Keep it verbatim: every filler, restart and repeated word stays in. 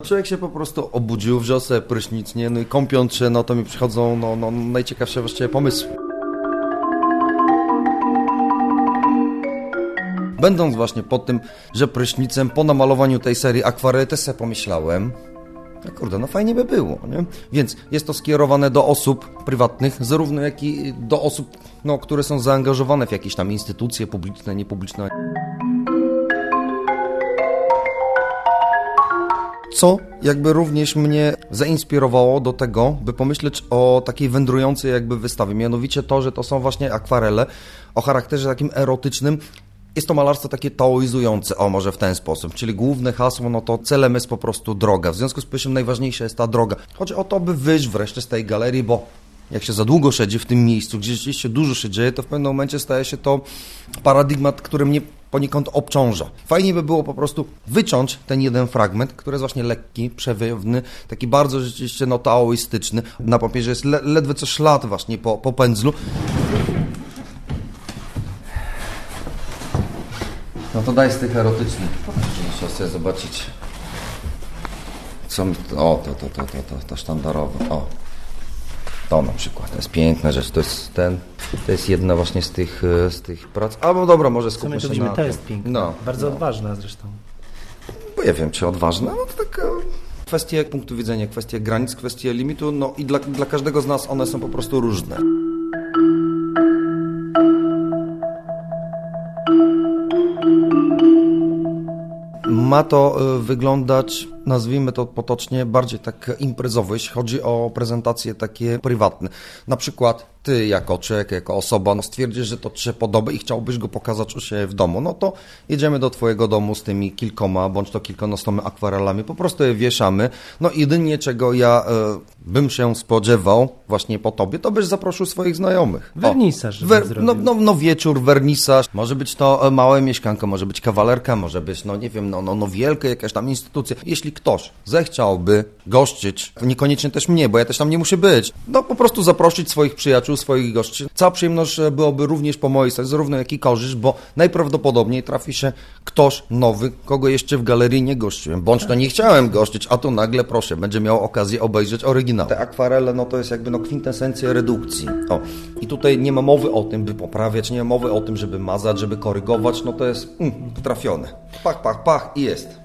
Człowiek się po prostu obudził, wziął sobie prysznic, nie? No i kąpiąc się, no to mi przychodzą no, no, najciekawsze właściwie pomysły. Będąc właśnie pod tym, że prysznicem, po namalowaniu tej serii akwareli, też sobie pomyślałem, no kurde, no fajnie by było, nie? Więc jest to skierowane do osób prywatnych, zarówno jak i do osób, no, które są zaangażowane w jakieś tam instytucje publiczne, niepubliczne. Co jakby również mnie zainspirowało do tego, by pomyśleć o takiej wędrującej jakby wystawie. Mianowicie to, że to są właśnie akwarele o charakterze takim erotycznym. Jest to malarstwo takie taoizujące, o może w ten sposób, czyli główne hasło, no to celem jest po prostu droga. W związku z tym najważniejsza jest ta droga. Chodzi o to, by wyjść wreszcie z tej galerii, bo jak się za długo siedzi w tym miejscu, gdzie rzeczywiście dużo się dzieje, to w pewnym momencie staje się to paradygmat, który mnie poniekąd obciąża. Fajnie by było po prostu wyciąć ten jeden fragment, który jest właśnie lekki, przewiew,ny, taki bardzo rzeczywiście no, taoistyczny. Na papierze jest le- ledwie co ślad właśnie po, po pędzlu. No to daj z tych erotycznych. Muszę sobie zobaczyć. Co mi to... O, to, to, to, to, to, to sztandarowe. O. To na przykład. To jest piękna rzecz. To jest ten... To jest jedna właśnie z tych, z tych prac. Albo dobra, może skupmy się na... To jest piękna. No, bardzo no. odważna zresztą. Bo ja wiem, czy odważna. No to taka... Kwestie punktu widzenia, kwestie granic, kwestie limitu. No i dla, dla każdego z nas one są po prostu różne. Ma to wyglądać, nazwijmy to potocznie, bardziej tak imprezowo, jeśli chodzi o prezentacje takie prywatne. Na przykład ty jako człowiek, jako osoba, no stwierdzisz, że to ci się podoba i chciałbyś go pokazać u siebie w domu, no to jedziemy do twojego domu z tymi kilkoma, bądź to kilkunastoma akwarelami, po prostu je wieszamy. No jedynie czego ja e, bym się spodziewał właśnie po tobie, to byś zaprosił swoich znajomych. Wernisaż. Wer, no, no, no wieczór, wernisaż, może być to małe mieszkanko, może być kawalerka, może być, no nie wiem, no, no, no wielkie jakaś tam instytucja. Jeśli ktoś zechciałby gościć, niekoniecznie też mnie, bo ja też tam nie muszę być, no po prostu zaprosić swoich przyjaciół, swoich gości. Cała przyjemność byłoby również po mojej stronie, zarówno jak i korzyść, bo najprawdopodobniej trafi się ktoś nowy, kogo jeszcze w galerii nie gościłem, bądź to nie chciałem gościć, a tu nagle, proszę, będzie miał okazję obejrzeć oryginał. Te akwarele, no to jest jakby no kwintesencja redukcji. O. I tutaj nie ma mowy o tym, by poprawiać, nie ma mowy o tym, żeby mazać, żeby korygować, no to jest mm, trafione. Pach, pach, pach i jest.